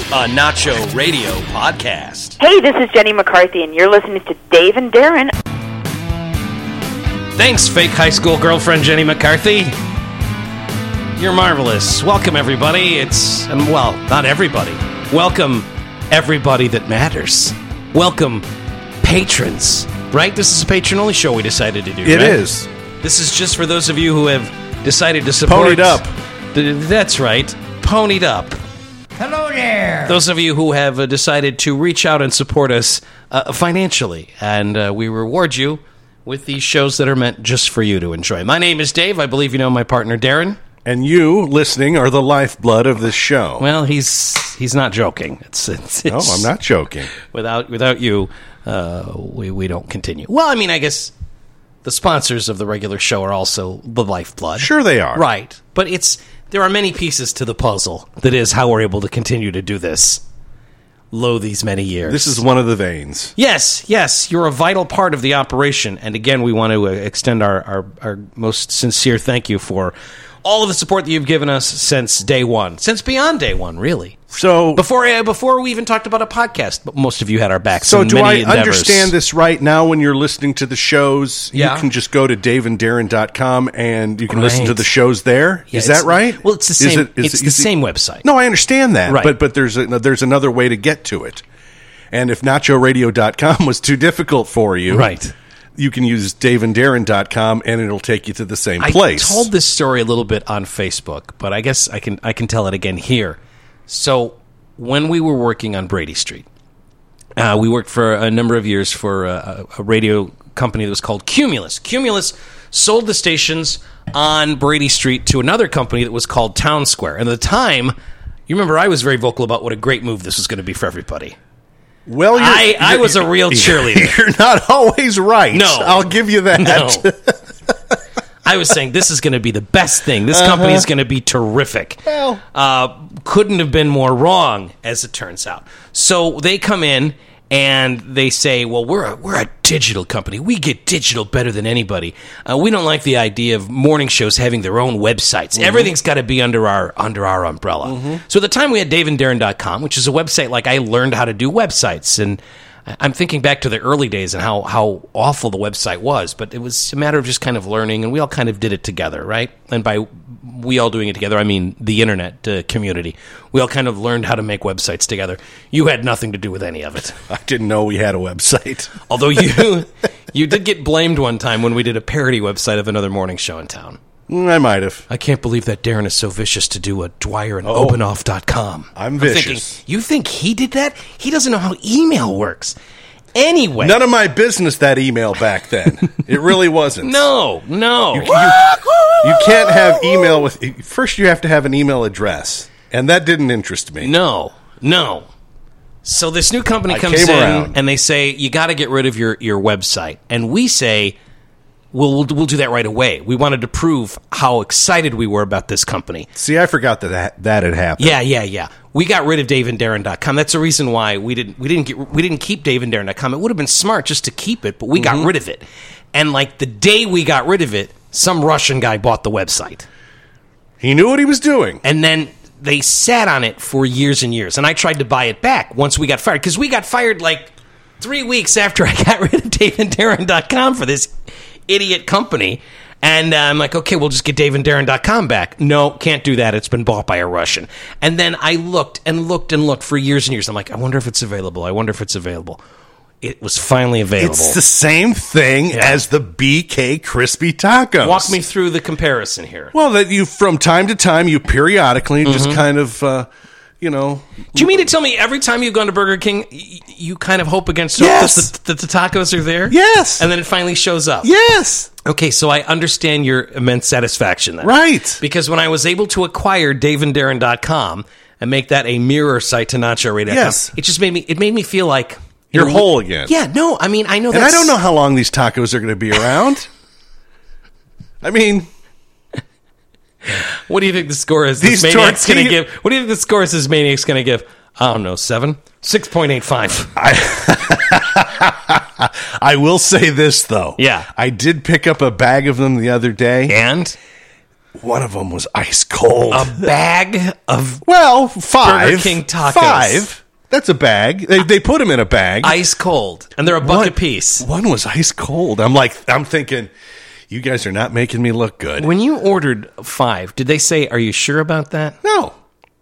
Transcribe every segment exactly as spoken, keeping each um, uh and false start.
a Nacho Radio podcast. Hey, this is Jenny McCarthy, and you're listening to Dave and Darren. Thanks, fake high school girlfriend Jenny McCarthy. You're marvelous. Welcome, everybody. It's, um, well, not everybody. Welcome, everybody that matters. Welcome, patrons. Right? This is a patron-only show we decided to do, It right? is. This is just for those of you who have decided to support... Ponied up. Th- That's right. Ponied up. Hello there. Those of you who have uh, decided to reach out and support us uh, financially, and uh, we reward you with these shows that are meant just for you to enjoy. My name is Dave. I believe you know my partner, Darren. And you, listening, are the lifeblood of this show. Well, he's he's not joking. It's, it's, it's No, I'm not joking. Without without you, uh, we we don't continue. Well, I mean, I guess the sponsors of the regular show are also the lifeblood. Sure they are. Right, but it's there are many pieces to the puzzle that is how we're able to continue to do this. Lo these many years. This is one of the veins. Yes, yes, you're a vital part of the operation. And again, we want to uh, extend our, our, our most sincere thank you for all of the support that you've given us since day one. Since beyond day one, really. So, Before uh, before we even talked about a podcast, but most of you had our backs so in do many I endeavors. understand this right now when you're listening to the shows? Yeah. You can just go to dave and darren dot com and you can listen to Right. the shows there? Yeah, is it's- that right? Well, it's the Is same. it- is it's it- the is it- same website. No, I understand that. Right. But but there's a, there's another way to get to it. And if nacho radio dot com was too difficult for you, Right. you can use dave and darren dot com and it'll take you to the same I place. told this story a little bit on Facebook, but I guess I can I can tell it again here. So when we were working on Brady Street, uh, we worked for a number of years for a, a radio company that was called Cumulus. Cumulus sold the stations on Brady Street to another company that was called Town Square. And at the time, you remember I was very vocal about what a great move this was going to be for everybody. Well, you're, I- I you're- was a real cheerleader. You're not always right. No. I'll give you that. No. I was saying this is going to be the best thing. This company is going to be terrific. Well. Uh, couldn't have been more wrong, as it turns out. So they come in and they say, well, we're a, we're a digital company. We get digital better than anybody. Uh, we don't like the idea of morning shows having their own websites. Mm-hmm. Everything's got to be under our under our umbrella. Mm-hmm. So at the time we had dave and darren dot com, which is a website like I learned how to do websites. And I'm thinking back to the early days and how, how awful the website was, but it was a matter of just kind of learning, and we all kind of did it together, right? And by we all doing it together, I mean the internet uh, community. We all kind of learned how to make websites together. You had nothing to do with any of it. I didn't know we had a website. Although you you did get blamed one time when we did a parody website of another morning show in town. I might have. I can't believe that Darren is so vicious to do a Dwyer and Oh. Openoff dot com. I'm thinking, vicious. you think he did that? He doesn't know how email works. Anyway. None of my business, that email back then. It really wasn't. No, no. You, you, you can't have email with... First, you have to have an email address. And that didn't interest me. No, no. So this new company I comes came in around. and they say, you got to get rid of your, your website. And we say, well, we'll we'll do that right away. We wanted to prove how excited we were about this company. See, I forgot that that, that had happened. Yeah, yeah, yeah. We got rid of dave and darren dot com. That's the reason why we didn't we didn't get we didn't keep dave and darren dot com. It would have been smart just to keep it, but we Mm-hmm. got rid of it. And like the day we got rid of it, some Russian guy bought the website. He knew what he was doing. And then they sat on it for years and years. And I tried to buy it back once we got fired. Because we got fired like three weeks after I got rid of dave and darren dot com for this idiot company. And uh, I'm like, okay, we'll just get dave and darren dot com back. No, can't do that. It's been bought by a Russian. And then I looked and looked and looked for years and years. I'm like, I wonder if it's available. I wonder if it's available. It was finally available. It's the same thing Yeah. as the B K Crispy Tacos. Walk me through the comparison here. Well, that you, from time to time, you periodically Mm-hmm. just kind of, uh, you know... Do you mean to tell me every time you've gone to Burger King, y- you kind of hope against hope Yes. that, the, that the tacos are there? Yes. And then it finally shows up? Yes. Okay, so I understand your immense satisfaction then. Right. Because when I was able to acquire dave and darren dot com and make that a mirror site to nacho radio dot com, Yes. it just made me it made me feel like You're know, whole again. Yeah, no, I mean I know And that's I don't know how long these tacos are going to be around. I mean... What do you think the score is These this maniac's going to tortilla- give? What do you think the score is this maniac's going to give? I don't know, seven? six point eight five. I will say this, though. Yeah. I did pick up a bag of them the other day. And? One of them was ice cold. A bag of well, five. Burger King tacos. Five. That's a bag. They, they put them in a bag. Ice cold. And they're a buck One- apiece. One was ice cold. I'm like, I'm thinking, you guys are not making me look good. When you ordered five, did they say, are you sure about that? No.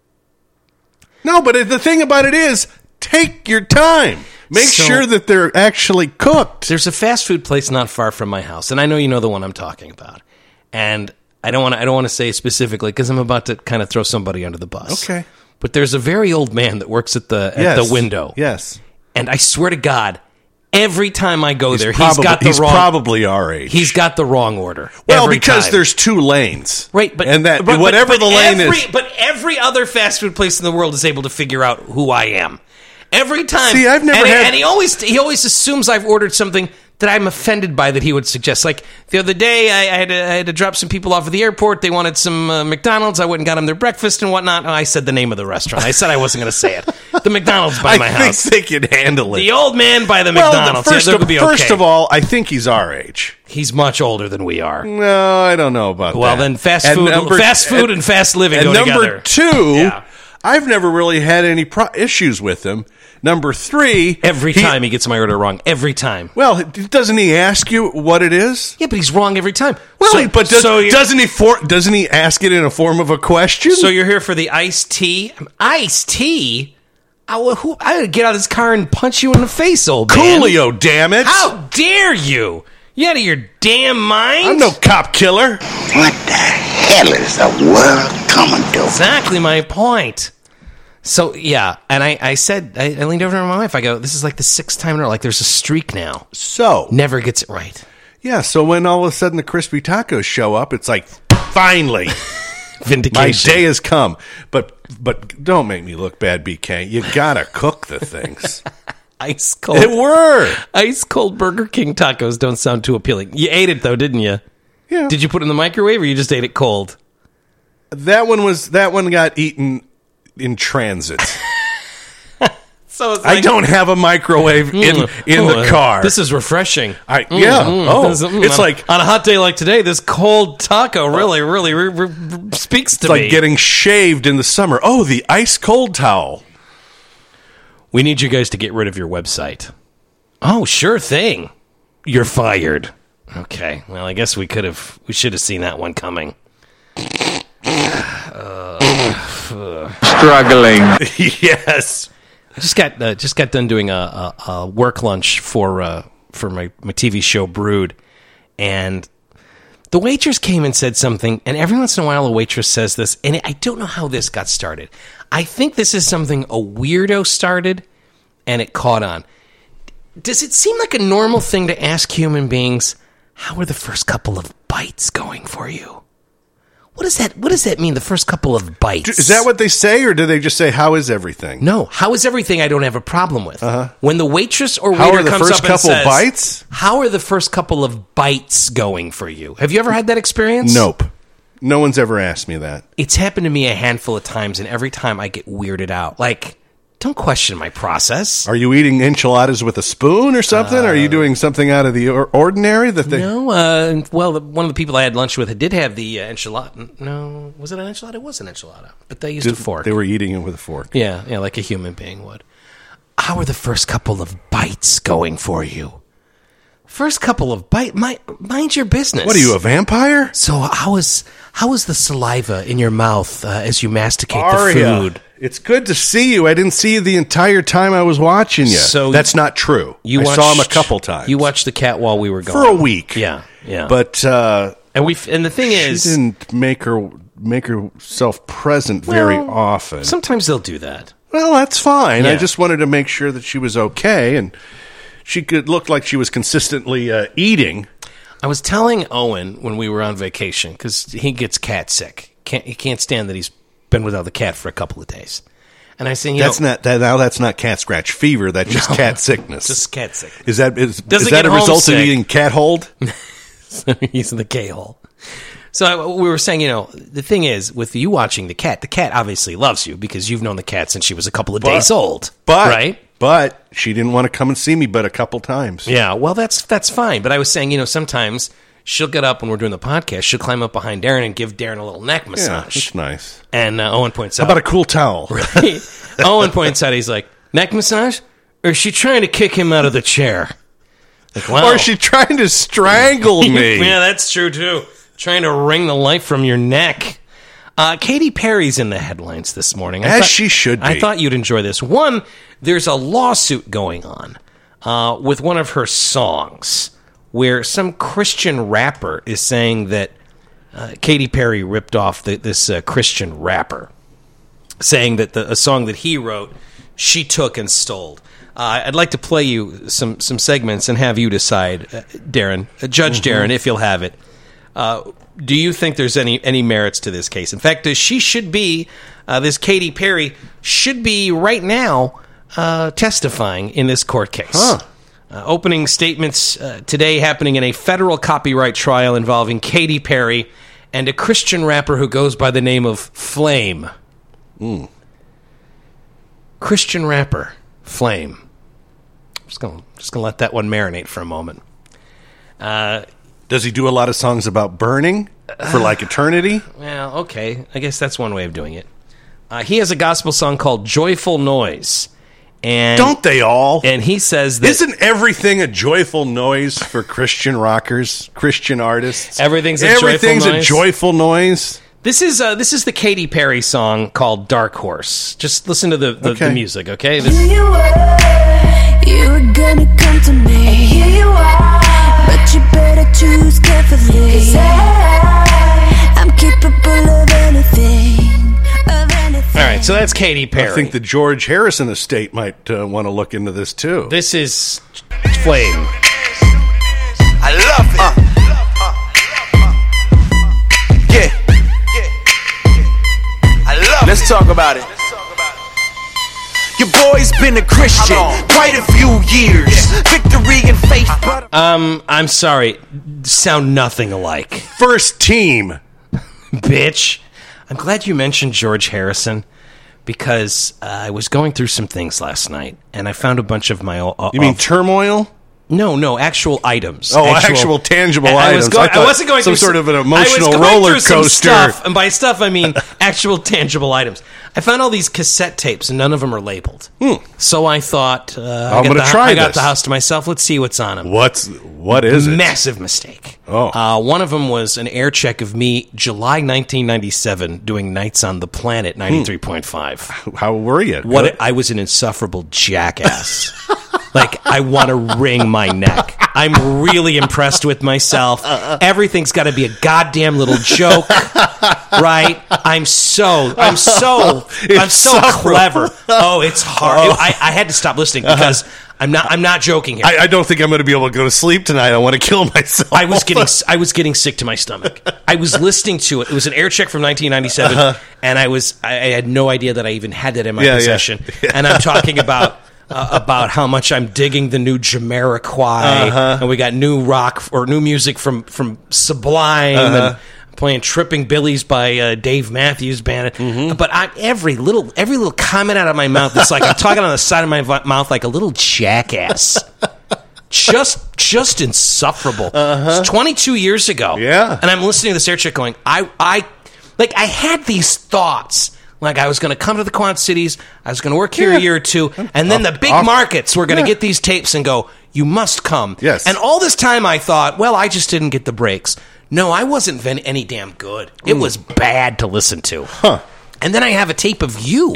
No, but the thing about it is, take your time. Make So- sure that they're actually cooked. There's a fast food place not far from my house, and I know you know the one I'm talking about. And I don't want to I don't want to say specifically because I'm about to kind of throw somebody under the bus. Okay. But there's a very old man that works at the at Yes. the window. Yes. And I swear to God, every time I go there, probably, he's got the he's wrong probably our age. He's got the wrong order. well, every because time. there's two lanes. Right, but and that but- whatever but the lane every, is. But every other fast food place in the world is able to figure out who I am. Every time. See, I've never and he, had- and he always he always assumes I've ordered something that I'm offended by that he would suggest. Like the other day, I, I, had, to, I had to drop some people off at the airport. They wanted some uh, McDonald's. I went and got them their breakfast and whatnot. Oh, I said the name of the restaurant. I said I wasn't going to say it. The McDonald's by I my think house. they can handle it. The old man by the well, McDonald's. first, yeah, of, they'll be first okay. of all, I think he's our age. He's much older than we are. No, I don't know about Well, that. then fast And food, number- fast food, and, fast living and go number together. two, Yeah. I've never really had any pro- issues with him. Number three, Every he- time he gets my order wrong. Every time. Well, doesn't he ask you what it is? Yeah, but he's wrong every time. Well, so, but does, so you're- doesn't he for, doesn't he ask it in a form of a question? So you're here for the iced tea? Iced tea? I would, who, I would get out of this car and punch you in the face, old man. Coolio, damn it! How dare you? You out of your damn mind? I'm no cop killer. What the hell is the world coming to? Exactly my point. So, yeah, and I, I said, I, I leaned over to my wife, I go, this is like the sixth time in a row, like there's a streak now. So Never gets it right. yeah, so when all of a sudden the crispy tacos show up, it's like finally Vindication. my day has come. But but don't make me look bad, B K. You gotta cook the things. Ice cold. It were. Ice cold Burger King tacos don't sound too appealing. You ate it though, didn't you? Yeah. Did you put it in the microwave or you just ate it cold? That one was that one got eaten in transit. So it's I like, don't have a microwave in mm, in oh, the car. This is refreshing. I, yeah. Mm, oh, this is- mm, it's on, like on a hot day like today, this cold taco really, really re- re- re- speaks to it's me. like getting shaved in the summer. Oh, the ice cold towel. We need you guys to get rid of your website. Oh, sure thing. You're fired. Okay. Well, I guess we could have. We should have seen that one coming. Struggling. Yes. I just got uh, just got done doing a, a, a work lunch for uh, for my, my T V show Brood, and the waitress came and said something. And every once in a while, a waitress says this, and I don't know how this got started. I think this is something a weirdo started, and it caught on. Does it seem like a normal thing to ask human beings, "How are the first couple of bites going for you?" What does that What does that mean? The first couple of bites. Is that what they say, or do they just say, "How is everything"? No, how is everything? I don't have a problem with. Uh-huh. When the waitress or How waiter are the comes first up and couple says, bites? "How are the first couple of bites going for you?" Have you ever had that experience? Nope. No one's ever asked me that. It's happened to me a handful of times, and every time I get weirded out. Like, don't question my process. Are you eating enchiladas with a spoon or something? Are you doing something out of the or- ordinary? That they No, uh, well, the, one of the people I had lunch with did have the uh, enchilada. No, was it an enchilada? It was an enchilada, but they used did- a fork. They were eating it with a fork. Yeah, yeah, like a human being would. How are the first couple of bites going for you? First couple of bite, mind, mind your business. What are you, a vampire? So how is how is the saliva in your mouth uh, as you masticate Aria, the food? it's good to see you. I didn't see you the entire time I was watching you. So that's not true. You I watched, saw him a couple times. You watched the cat while we were gone for a week. Yeah, yeah. But uh, and we and the thing she is, didn't make her make herself present very well, often. Sometimes they'll do that. Well, that's fine. I Yeah. just wanted to make sure that she was okay and she could look like she was consistently uh, eating. I was telling Owen when we were on vacation because he gets cat sick. Can't he can't stand that he's been without the cat for a couple of days. And I said, you That's know, not that, now. That's not cat scratch fever. That's just No, cat sickness. just cat sick. Is that is, Doesn't is that get a result homesick. of eating cat hold? He's in the K-hole. So I, we were saying, you know, the thing is, with you watching the cat, the cat obviously loves you because you've known the cat since she was a couple of But- days old. But right? but she didn't want to come and see me but a couple times. Yeah, well, that's that's fine. But I was saying, you know, sometimes she'll get up when we're doing the podcast. She'll climb up behind Darren and give Darren a little neck Yeah, massage. that's nice. And uh, Owen points How out. about a cool towel? Right? Owen points out, he's like, neck massage? Or is she trying to kick him out of the chair? Like, wow. Or is she trying to strangle me? Yeah, that's true, too. Trying to wring the life from your neck. Uh, Katy Perry's in the headlines this morning. I As thought, she should be. I thought you'd enjoy this. One, there's a lawsuit going on uh, with one of her songs where some Christian rapper is saying that uh, Katy Perry ripped off the, this uh, Christian rapper, saying that the, a song that he wrote, she took and stole. Uh, I'd like to play you some, some segments and have you decide, uh, Darren, uh, Judge Mm-hmm. Darren, if you'll have it. Uh, do you think there's any, any merits to this case? In fact, uh, she should be, uh, this Katy Perry, should be right now uh, testifying in this court case. Huh. Uh, opening statements uh, today happening in a federal copyright trial involving Katy Perry and a Christian rapper who goes by the name of Flame. Mm. Christian rapper, Flame. Just gonna just gonna let that one marinate for a moment. Uh, Does he do a lot of songs about burning for like eternity? well, okay, I guess that's one way of doing it. Uh, he has a gospel song called "Joyful Noise," and Don't they all? and he says that Isn't everything a joyful noise for Christian rockers, Christian artists? Everything's a Everything's joyful a noise? joyful noise. this is uh, this is the Katy Perry song called "Dark Horse." Just listen to the the, Okay. the music, okay? This, You were, you were gonna come to me. Here you are, but you better choose carefully. 'Cause I, I'm capable of anything, of anything. all right, so that's Katy Perry. I think the George Harrison estate might uh, want to look into this too. This is Flame. I love it. Uh, yeah. I love Let's talk about it. Your boy's been a Christian quite a few years. Victory and faith. But Um, I'm sorry, sound nothing alike. First team. Bitch. I'm glad you mentioned George Harrison because uh, I was going through some things last night and I found a bunch of my. Uh, You mean uh, turmoil? no, no, actual items. Oh, actual tangible I was items. Going, I I, thought wasn't going some through sort of an I emotional was going roller through some coaster. Stuff, and by stuff I mean actual tangible items. I found all these cassette tapes and none of them are labeled. So I thought, uh, I I'm got gonna the, try I got this. the house to myself. Let's see what's on them. What's what is it? Massive mistake. Oh. Uh, one of them was an air check of me, July nineteen ninety-seven, doing Nights on the Planet ninety-three point five. How were you? What Good? a- I was an insufferable jackass. Like, I want to wring my neck. I'm really impressed with myself. Everything's got to be a goddamn little joke, right? I'm so, I'm so, I'm so Insufferable. clever. Oh, it's hard. I, I had to stop listening because I'm not, I'm not joking here. I, I don't think I'm going to be able to go to sleep tonight. I want to kill myself. I was getting I was getting sick to my stomach. I was listening to it. It was an air check from nineteen ninety-seven, Uh-huh. and I was I, I had no idea that I even had that in my Yeah, yeah. possession. And I'm talking about uh, about how much I'm digging the new Jamiroquai, Uh-huh. and we got new rock or new music from from Sublime Uh-huh. and playing "Tripping Billies" by uh, Dave Matthews Band. Mm-hmm. But I, every little every little comment out of my mouth, it's like I'm talking on the side of my vi- mouth like a little jackass. Just, just insufferable. It's twenty-two years ago. Yeah. and I'm listening to this air check, going, I, I, like, I had these thoughts, like I was going to come to the Quad Cities, I was going to work here Yeah. a year or two, and then the big off- markets were going to Yeah. get these tapes and go, you must come. Yes. And all this time I thought, well, I just didn't get the breaks. No, I wasn't ven- any damn good. It was bad to listen to. Huh. And then I have a tape of you,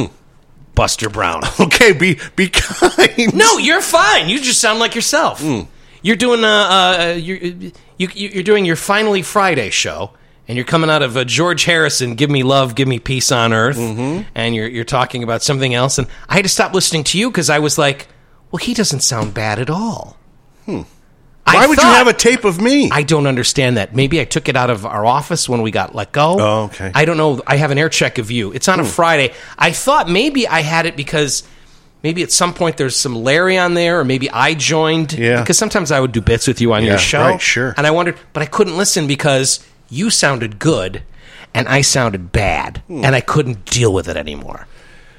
Buster Brown. Okay, be be kind. No, you're fine. You just sound like yourself. You're doing uh, uh you're, you you're doing your Finally Friday show, and you're coming out of uh, George Harrison, "Give Me Love, Give Me Peace on Earth," and you're you're talking about something else. And I had to stop listening to you because I was like, well, he doesn't sound bad at all. I Why would you thought- have a tape of me? I don't understand that. Maybe I took it out of our office when we got let go. Oh, okay. I don't know. I have an air check of you. It's on a Friday. I thought maybe I had it because maybe at some point there's some Larry on there, or maybe I joined. Yeah. Because sometimes I would do bits with you on Yeah, your show. right, sure. And I wondered, but I couldn't listen because you sounded good and I sounded bad, Hmm. and I couldn't deal with it anymore.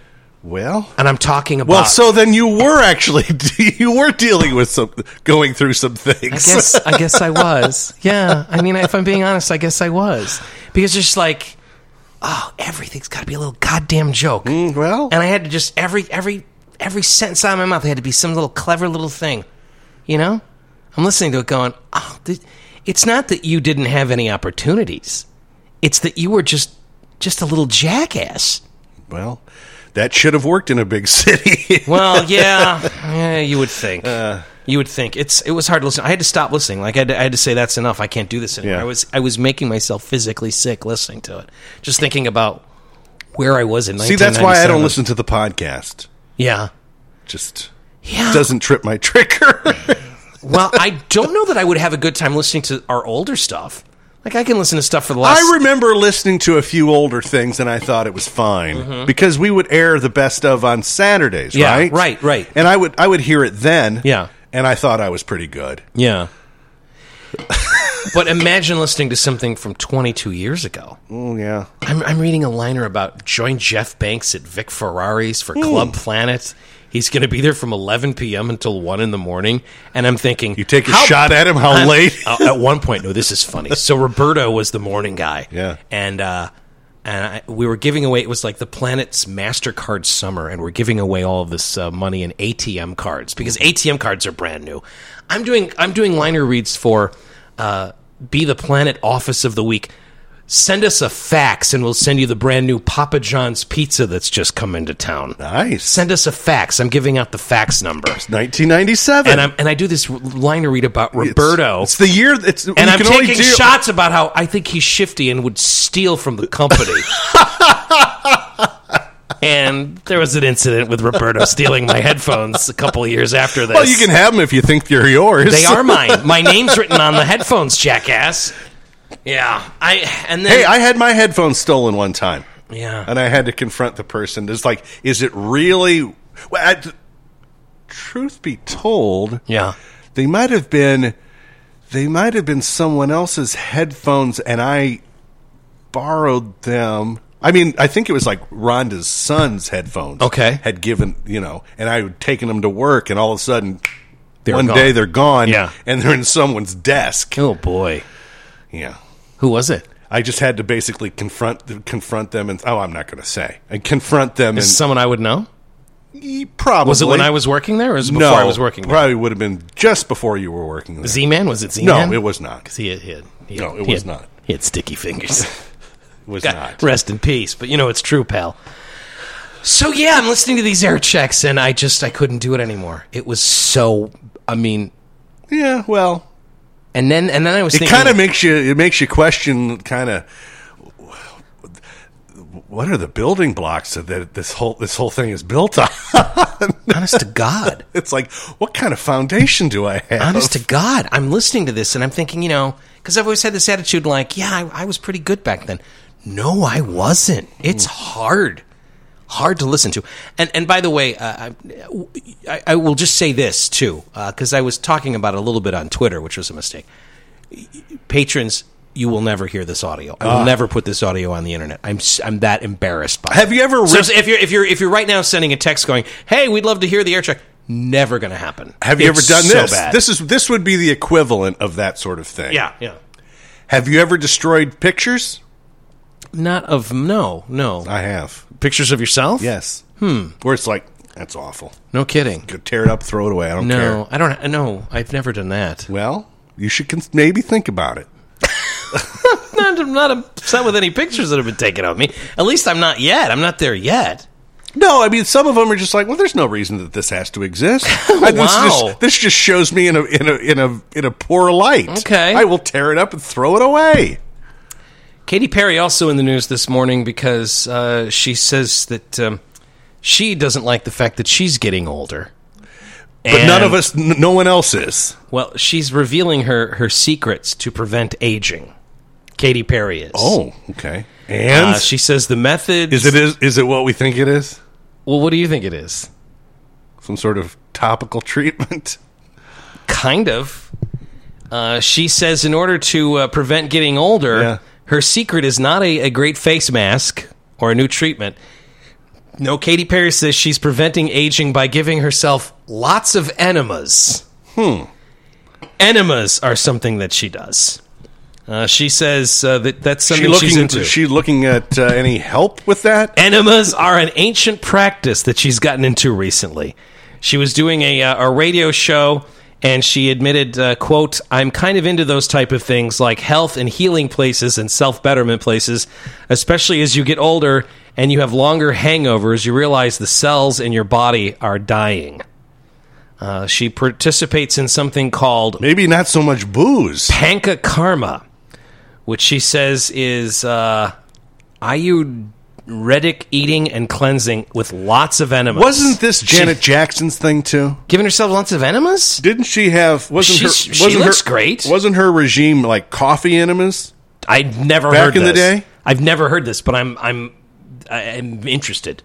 Well, And I'm talking about... well, so then you were actually you were dealing with some, going through some things. I guess I guess I was. Yeah. I mean, if I'm being honest, I guess I was. Because it's just like, oh, everything's got to be a little goddamn joke. Mm, well, And I had to just, every every every sentence out of my mouth, there had to be some little clever little thing. You know? I'm listening to it going, oh, th- it's not that you didn't have any opportunities. It's that you were just just a little jackass. well, that should have worked in a big city. Well, yeah, yeah, you would think. Uh, you would think it's. It was hard to listen. I had to stop listening. Like I had to, I had to say, that's enough. I can't do this anymore. Yeah. I was I was making myself physically sick listening to it, just thinking about where I was in. See, that's why I don't listen to the podcast. Yeah, Just yeah. doesn't trip my trigger. Well, I don't know that I would have a good time listening to our older stuff. Like I can listen to stuff for the last. I remember listening to a few older things, and I thought it was fine Mm-hmm. because we would air the best of on Saturdays, Yeah, right? right, right. And I would I would hear it then, Yeah. and I thought I was pretty good. Yeah. But imagine listening to something from twenty-two years ago. Oh yeah, I'm, I'm reading a liner about join Jeff Banks at Vic Ferrari's for Club Planet. He's going to be there from eleven p.m. until one in the morning. And I'm thinking... you take a how- shot at him. How I'm- late? uh, at one point, no, this is funny. So Roberto was the morning guy. Yeah. And, uh, and I, we were giving away... It was like the Planet's MasterCard Summer, and we're giving away all of this uh, money in A T M cards, because A T M cards are brand new. I'm doing I'm doing liner reads for uh, Be the Planet Office of the Week. Send us a fax, and we'll send you the brand new Papa John's pizza that's just come into town. Nice. Send us a fax. I'm giving out the fax number. nineteen ninety-seven, And I'm and I do this liner read about Roberto. It's, it's the year. It's and you I'm can only taking do- shots about how I think he's shifty and would steal from the company. And there was an incident with Roberto stealing my headphones a couple of years after this. Well, you can have them if you think they're yours. They are mine. My name's written on the headphones, jackass. Yeah, I and then Hey, I had my headphones stolen one time. yeah, And I had to confront the person. It's like, is it really? Well, I, truth be told, yeah. they might have been, they might have been someone else's headphones, and I borrowed them. I mean, I think it was like Rhonda's son's headphones. Okay. Had given, you know, and I had taken them to work, and all of a sudden, They were one gone. day they're gone. Yeah. And they're in someone's desk. Oh boy, Yeah. who was it? I just had to basically confront confront them, and oh, I'm not going to say. And confront them, Is and it someone I would know? probably Was it when I was working there, or was it before no, I was working there? probably would have been just before you were working there. Z-Man? Was it Z-Man? No, it was not. 'Cause he had, he had, he No, had- it he was had- not. He had sticky fingers. It was God, not. rest in peace. But you know it's true, pal. So yeah, I'm listening to these air checks, and I just I couldn't do it anymore. It was so. I mean, Yeah, well, and then and then I was it thinking, kind of makes you it makes you question kind of what are the building blocks that this whole this whole thing is built on. honest to God, It's like, what kind of foundation do I have? honest to God, I'm listening to this, and I'm thinking, you know, because I've always had this attitude, like, yeah, I, I was pretty good back then. No, I wasn't. It's hard. Hard to listen to. And and by the way, uh, I, I will just say this, too, because I was talking about it a little bit on Twitter, which was a mistake. Patrons, you will never hear this audio. I will never put this audio on the internet. I'm s- I'm that embarrassed by it. Have you ever So ripped- if you're if you're if you're right now sending a text going, "Hey, we'd love to hear the air check," never going to happen. Have you It's ever done so this? bad. This is this would be the equivalent of that sort of thing. yeah, yeah. Have you ever destroyed pictures? Not of no, no. I have. Pictures of yourself? Yes. Hmm. Where it's like, that's awful. No kidding. Go tear it up, throw it away. I don't No, care. I don't. No, I've never done that. Well, you should cons- maybe think about it. Not, I'm not upset with any pictures that have been taken of me. At least I'm not yet. I'm not there yet. No, I mean, some of them are just like, well, there's no reason that this has to exist. I- this, Wow. just, this just shows me in a in a in a in a poor light. Okay. I will tear it up and throw it away. Katy Perry also in the news this morning because uh, she says that um, she doesn't like the fact that she's getting older. But none of us, n- no one else is. Well, she's revealing her, her secrets to prevent aging. Katy Perry is. Oh, okay. And Uh, she says the method is it is is it what we think it is? Well, what do you think it is? Some sort of topical treatment? Kind of. Uh, she says in order to uh, prevent getting older, Yeah. her secret is not a, a great face mask or a new treatment. No, Katy Perry says she's preventing aging by giving herself lots of enemas. Hmm. Enemas are something that she does. Uh, she says uh, that that's something she looking, she's into. Is she looking at uh, any help with that? Enemas are an ancient practice that she's gotten into recently. She was doing a, uh, a radio show, and she admitted, uh, quote, I'm kind of into those type of things like health and healing places and self-betterment places, especially as you get older and you have longer hangovers, you realize the cells in your body are dying. Uh, she participates in something called... Maybe not so much booze. Panka Karma, which she says is uh, Ayurvedic eating and cleansing with lots of enemas. Wasn't this Janet she, Jackson's thing, too? Giving herself lots of enemas? Didn't she have... Wasn't her, She's, wasn't she looks her, great. Wasn't her regime like coffee enemas? I'd never Back heard in this. the day? I've never heard this, but I'm I'm I'm interested.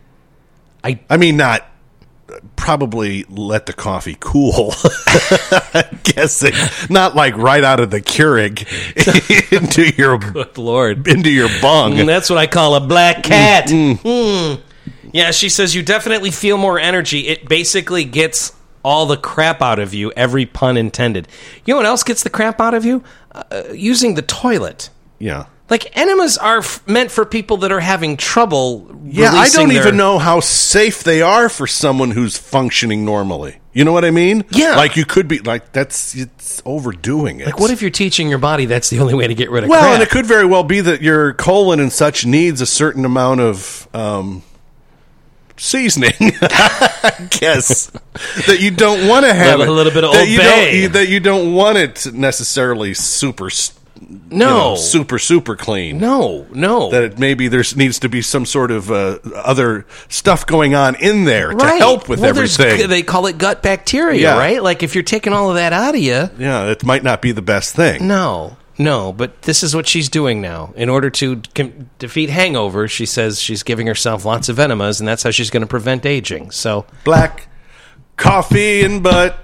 I I mean, not... Probably let the coffee cool. I'm guessing. Not like right out of the Keurig into your Good Lord. into your bung. Mm, that's what I call a black cat. Mm. Mm. Yeah, she says you definitely feel more energy. It basically gets all the crap out of you, every pun intended. You know what else gets the crap out of you? Uh, using the toilet. Yeah. Like, enemas are f- meant for people that are having trouble Yeah, I don't their- even know how safe they are for someone who's functioning normally. You know what I mean? Yeah. Like, you could be, like, that's, it's overdoing it. Like, what if you're teaching your body that's the only way to get rid of Well, crap? and it could very well be that your colon and such needs a certain amount of um, seasoning, I guess, that you don't want to have A it. little- a little bit of that Old you Bay. don't, That you don't want it necessarily super, st- no. you know, super, super clean. No, no. That it maybe there needs to be some sort of uh, other stuff going on in there to help with well, there's- everything. They call it gut bacteria, Yeah. right? Like, if you're taking all of that out of you, Yeah, it might not be the best thing. no, no. But this is what she's doing now. In order to com- defeat hangovers, she says she's giving herself lots of enemas, and that's how she's going to prevent aging. So, Black coffee and butt.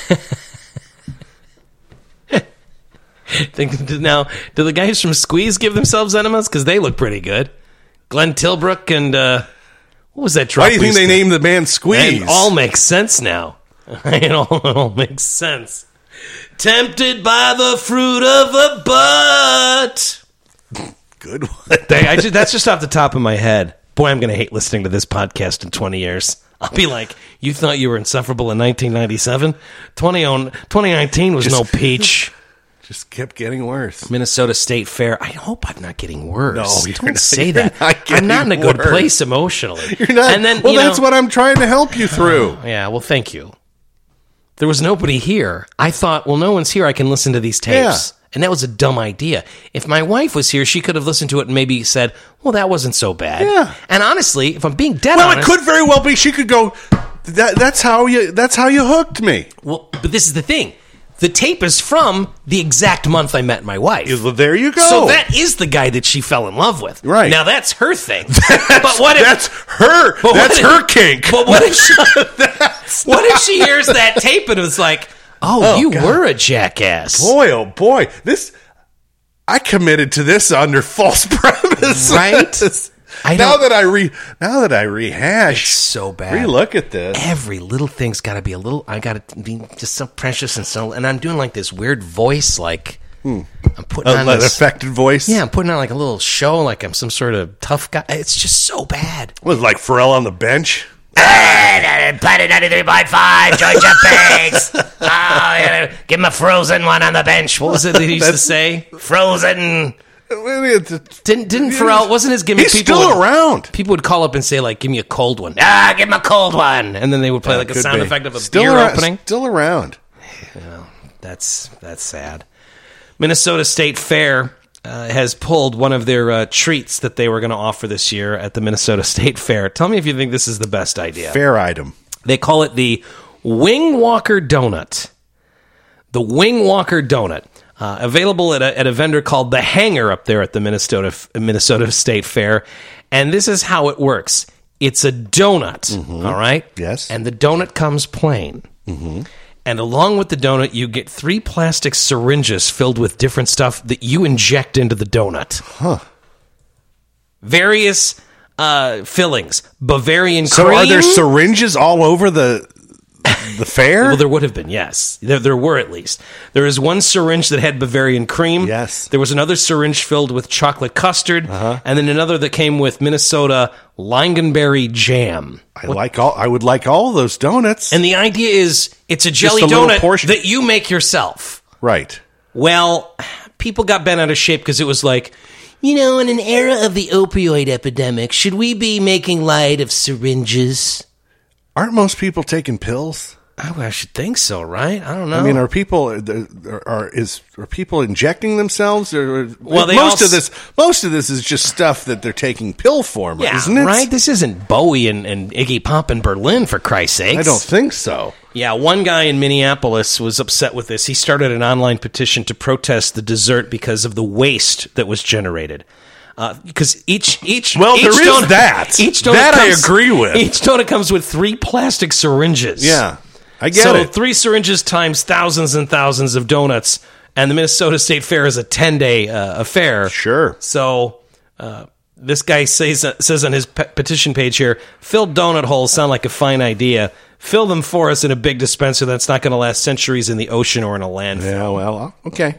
think, now, do the guys from Squeeze give themselves enemas? Because they look pretty good. Glenn Tilbrook and, uh, what was that drop? Why do you think we they used to- named the band Squeeze? It all makes sense now. It all, it all makes sense. Tempted by the fruit of a butt. Good one. They, I just, that's just off the top of my head. Boy, I'm going to hate listening to this podcast in twenty years. I'll be like, you thought you were insufferable in nineteen ninety-seven? twenty nineteen was Just- no peach. Just kept getting worse. Minnesota State Fair. I hope I'm not getting worse. No, you're Don't not- say you're that. not I'm not in a getting good worse. place emotionally. You're not. And then, well, you that's know- what I'm trying to help you through. Yeah, well, thank you. There was nobody here. I thought, well, no one's here. I can listen to these tapes. Yeah. And that was a dumb idea. If my wife was here, she could have listened to it and maybe said, well, that wasn't so bad. Yeah. And honestly, if I'm being dead Well, honest... it could very well be. She could go. That, that's how you. That's how you hooked me. Well, but this is the thing. The tape is from the exact month I met my wife. Well, there you go. So that is the guy that she fell in love with. Right. Now, that's her thing. but what if... That's her. but what That's if- her kink. But what if she... That's what if she hears that tape and was like, oh, Oh, you God. were a jackass. boy, oh boy, this. I committed to this under false premise, Right? I now don't- that I re, now that I rehash, It's so bad. relook at this. Every little thing's got to be a little. I got to be just so precious and so. And I'm doing like this weird voice, like I'm putting A, on an this. affected voice. Yeah, I'm putting on like a little show, like I'm some sort of tough guy. It's just so bad. Was like Pharrell on the bench. Planet ninety-three point five, Georgia Pigs. Oh, yeah, give him a frozen one on the bench. What was it that he used to That's- say? Frozen. Didn't Didn't didn't Pharrell? Wasn't his gimmick? He's people still would, around. People would call up and say like, "Give me a cold one." Ah, give him a cold one, and then they would play like a Could sound be. effect of a still beer around, opening. Still around. That's that's sad. Minnesota State Fair uh, has pulled one of their uh, treats that they were going to offer this year at the Minnesota State Fair. Tell me if you think this is the best idea. Fair item. They call it the Wing Walker Donut. The Wing Walker Donut. Uh, available at a, at a vendor called The Hanger up there at the Minnesota Minnesota State Fair. And this is how it works. It's a donut, all right? Yes. And the donut comes plain. Mm-hmm. And along with the donut, you get three plastic syringes filled with different stuff that you inject into the donut. Huh. Various uh, fillings, Bavarian So cream. are there syringes all over the the fair? Well, there would have been, yes. There, there were at least. There was one syringe that had Bavarian cream. Yes. There was another syringe filled with chocolate custard, Uh-huh. and then another that came with Minnesota lingonberry jam. I like all. I would like all those donuts. And the idea is it's a jelly a little donut portion. that you make yourself. right. Well, people got bent out of shape because it was like, you know, in an era of the opioid epidemic, should we be making light of syringes? Aren't most people taking pills? Oh, I should think so, right? I don't know. I mean, are people are, are is are people injecting themselves? Or Well, they most all of this most of this is just stuff that they're taking pill form, yeah, isn't it? right? This isn't Bowie and, and Iggy Pop in Berlin, for Christ's sakes. I don't think so. Yeah, one guy in Minneapolis was upset with this. He started an online petition to protest the dessert because of the waste that was generated. Because each each Well, each there is donut, that. Each donut That I comes- agree with. Each donut comes with three plastic syringes. Yeah, I get so it. three syringes times thousands and thousands of donuts, and the Minnesota State Fair is a ten-day uh, affair. Sure. So uh, this guy says says on his pe- petition page here, filled donut holes sound like a fine idea. Fill them for us in a big dispenser that's not going to last centuries in the ocean or in a landfill. Yeah, well, okay.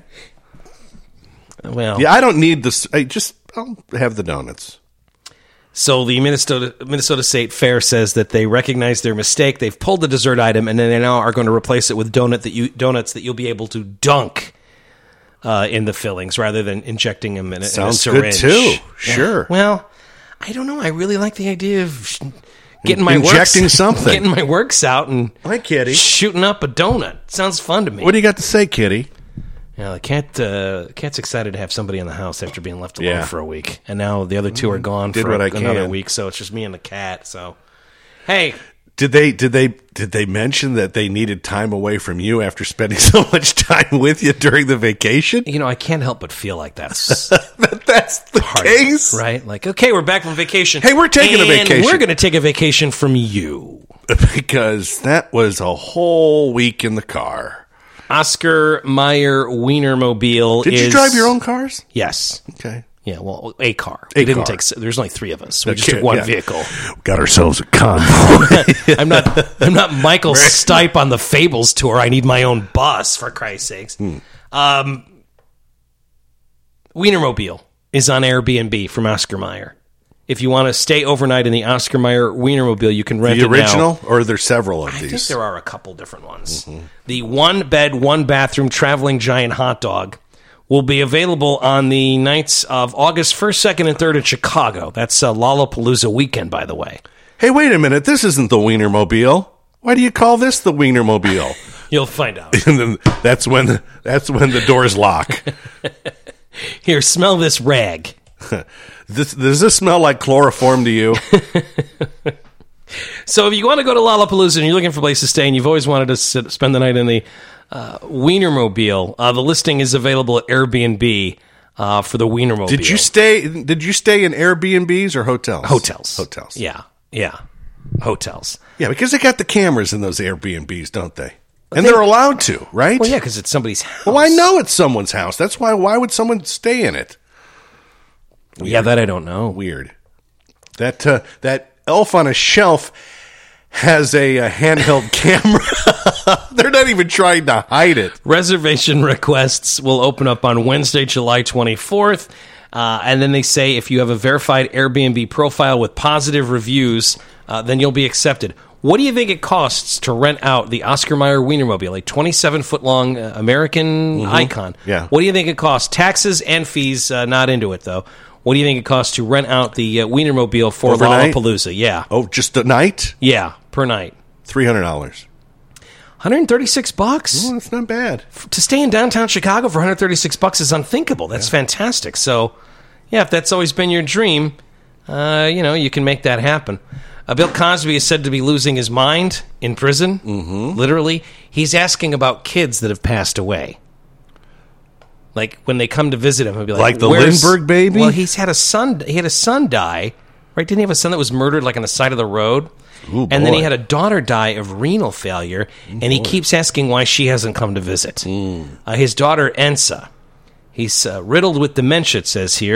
Well, Yeah, I don't need this. I just I'll have the donuts. So the Minnesota Minnesota State Fair says that they recognize their mistake. They've pulled the dessert item, and then they now are going to replace it with donut that you donuts that you'll be able to dunk uh, in the fillings rather than injecting them in a, Sounds in a good, syringe. too. Sure. Well, I don't know. I really like the idea of sh- getting my Injecting works, something. getting my works out, and Hi, Kitty. shooting up a donut. Sounds fun to me. What do you got to say, Kitty? Yeah, the cat, uh, cat's excited to have somebody in the house after being left alone Yeah. for a week, and now the other two are gone Did for what I another can. week. So it's just me and the cat. So, hey, Did they did they did they mention that they needed time away from you after spending so much time with you during the vacation? you know, I can't help but feel like that's That that's the part case, of it, right? Like, okay, we're back from vacation. Hey, we're taking a and vacation. We're going to take a vacation from you. Because that was a whole week in the car. Oscar Mayer Wienermobile. Did is, you drive your own cars? Yes. Okay. Yeah, well, a car. A we didn't car. take. There's only three of us. We just Okay, took one yeah. vehicle. Got ourselves a convoy. I'm not. I'm not Michael Stipe on the Fables tour. I need my own bus, for Christ's sakes. Hmm. Um, Wienermobile is on Airbnb from Oscar Mayer. If you want to stay overnight in the Oscar Mayer Wienermobile, you can rent The it now. original, or are there several of I think these? there are a couple different ones. The one bed, one bathroom traveling giant hot dog will be available on the nights of August first, second, and third in Chicago. That's uh, Lollapalooza weekend, by the way. Hey, wait a minute. This isn't the Wienermobile. Why do you call this the Wienermobile? You'll find out. And then that's when that's when the doors lock. Here, smell this rag. This, does this smell like chloroform to you? So if you want to go to Lollapalooza and you're looking for a place to stay and you've always wanted to sit, spend the night in the uh, Wienermobile, uh, the listing is available at Airbnb uh, for the Wienermobile. Did you stay? Did you stay in Airbnbs or hotels? Hotels. Hotels. Yeah, yeah. Hotels. Yeah, because they got the cameras in those Airbnbs, don't they? And they're allowed to, right? Well, yeah, because it's somebody's house. Well, I know it's someone's house. That's why. Why would someone stay in it? Yeah, that I don't know. Weird. That uh, that elf on a shelf has a, a handheld camera. They're not even trying to hide it. Reservation requests will open up on Wednesday, July twenty-fourth. Uh, and then they say if you have a verified Airbnb profile with positive reviews, uh, then you'll be accepted. What do you think it costs to rent out the Oscar Mayer Wienermobile, a twenty-seven foot long uh, American icon? Yeah. What do you think it costs? Taxes and fees, uh, not into it, though. What do you think it costs to rent out the uh, Wienermobile for Overnight? Lollapalooza? Yeah. Oh, just a night? Yeah, per night. Three hundred dollars. one hundred thirty-six bucks. Well, that's not bad. To stay in downtown Chicago for one hundred thirty-six bucks is unthinkable. That's fantastic. So, yeah, if that's always been your dream, uh, you know, you can make that happen. Uh, Bill Cosby is said to be losing his mind in prison. Mm-hmm. Literally, he's asking about kids that have passed away. Like when they come to visit him, he'll be like, Like the "Where's-" Lindbergh baby? Well, he's had a son. He had a son die. Right? Didn't he have a son that was murdered like on the side of the road? Ooh, and then he boy. had a daughter die of renal failure, and he keeps asking why she hasn't come to visit. Mm. Uh, his daughter, Ensa, he's uh, riddled with dementia, it says here,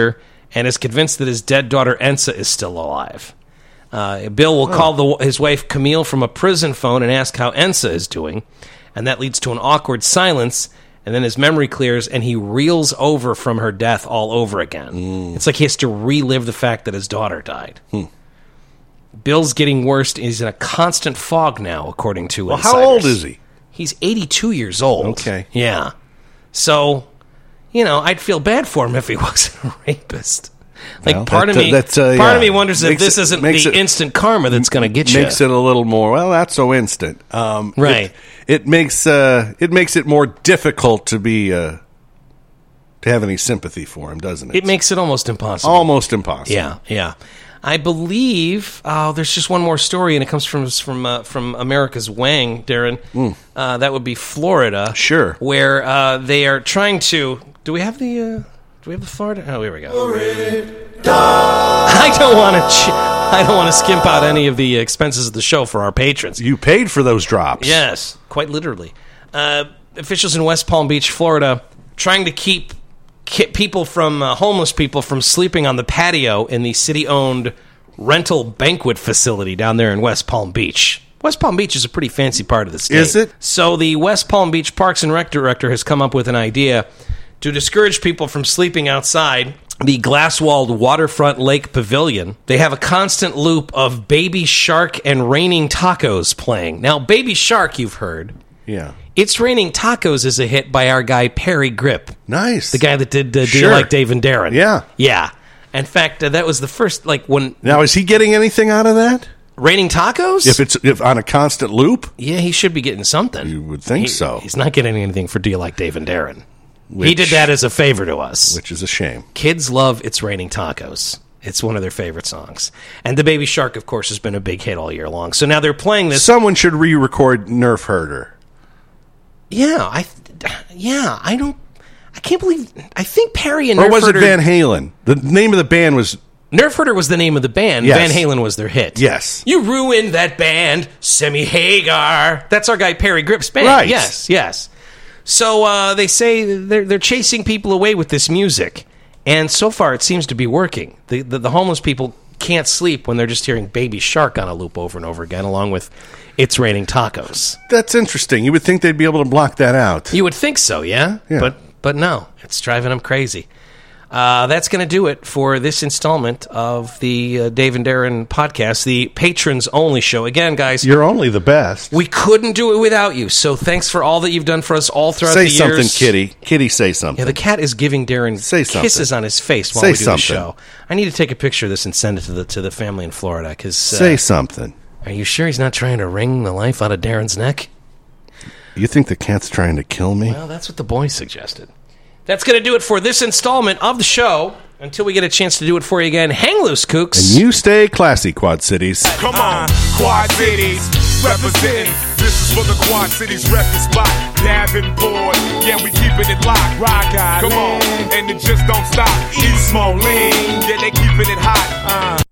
and is convinced that his dead daughter Ensa is still alive. Uh, Bill will call the, his wife Camille from a prison phone and ask how Ensa is doing, and that leads to an awkward silence, and then his memory clears, and he reels over from her death all over again. Mm. It's like he has to relive the fact that his daughter died. Hmm. Bill's getting worse. He's in a constant fog now, according to well, insiders. How old is he? He's eighty-two years old. Okay. Yeah. So, you know, I'd feel bad for him if he wasn't a rapist. Like, well, part that, of me, that's, uh, part yeah. of me wonders if makes this it, isn't the it, instant karma that's going to get you. Makes it a little more. Well, not so instant. Um, right. It, it makes uh, it makes it more difficult to be uh, to have any sympathy for him, doesn't it? It makes it almost impossible. Almost impossible. Yeah, yeah. I believe oh, there's just one more story, and it comes from from uh, from America's Wang, Darren. Mm. Uh, that would be Florida. Sure. Where uh, they are trying to. Do we have the? Uh, do we have the Florida? Oh, here we go. I don't want to. Ch- I don't want to skimp out any of the expenses of the show for our patrons. You paid for those drops. Yes, quite literally. Uh, officials in West Palm Beach, Florida, trying to keep people from uh, homeless people from sleeping on the patio in the city-owned rental banquet facility down there in West Palm Beach. West Palm Beach is a pretty fancy part of the state. Is it? So the West Palm Beach Parks and Rec director has come up with an idea to discourage people from sleeping outside the glass-walled waterfront lake pavilion. They have a constant loop of Baby Shark and Raining Tacos playing. Now, Baby Shark, you've heard. Yeah. It's Raining Tacos is a hit by our guy Perry Grip. Nice. The guy that did uh, Do Sure. You Like Dave and Darren? Yeah. Yeah. In fact, uh, that was the first, like, when... Now, is he getting anything out of that? Raining Tacos? If it's if on a constant loop? Yeah, he should be getting something. You would think He- so. He's not getting anything for Do You Like Dave and Darren? Which- he did that as a favor to us. Which is a shame. Kids love It's Raining Tacos. It's one of their favorite songs. And The Baby Shark, of course, has been a big hit all year long. So now they're playing this... Someone should re-record Nerf Herder. Yeah, I... Yeah, I don't... I can't believe... I think Perry and Or Nerf was Herder... it Van Halen? The name of the band was... Nerf Herder was the name of the band. Yes. Van Halen was their hit. Yes. You ruined that band, Sammy Hagar. That's our guy Perry Grip's band. Right. Yes, yes. So uh, they say they're they're chasing people away with this music, and so far it seems to be working. The, the the homeless people can't sleep when they're just hearing Baby Shark on a loop over and over again, along with It's Raining Tacos. That's interesting. You would think they'd be able to block that out. You would think so, yeah? Yeah. But but no, it's driving them crazy. Uh, that's going to do it for this installment of the uh, Dave and Darren podcast, the patrons only show. Again, guys, You're only the best. we couldn't do it without you. So thanks for all that you've done for us all throughout Say the something, years. Kitty. Kitty, say something. Yeah, the cat is giving Darren Say something. kisses on his face while Say we do something. the show. I need to take a picture of this and send it to the to the family in Florida. Because uh, Say something. are you sure he's not trying to wring the life out of Darren's neck? You think the cat's trying to kill me? Well, that's what the boys suggested. That's going to do it for this installment of the show. Until we get a chance to do it for you again, hang loose, kooks. And you stay classy, Quad Cities. Come on, Quad Cities, representing. This is for the Quad Cities record spot. Davenport, yeah, we keeping it locked. Rock Island, come on, and it just don't stop. East Moline, yeah, they keeping it hot. Uh.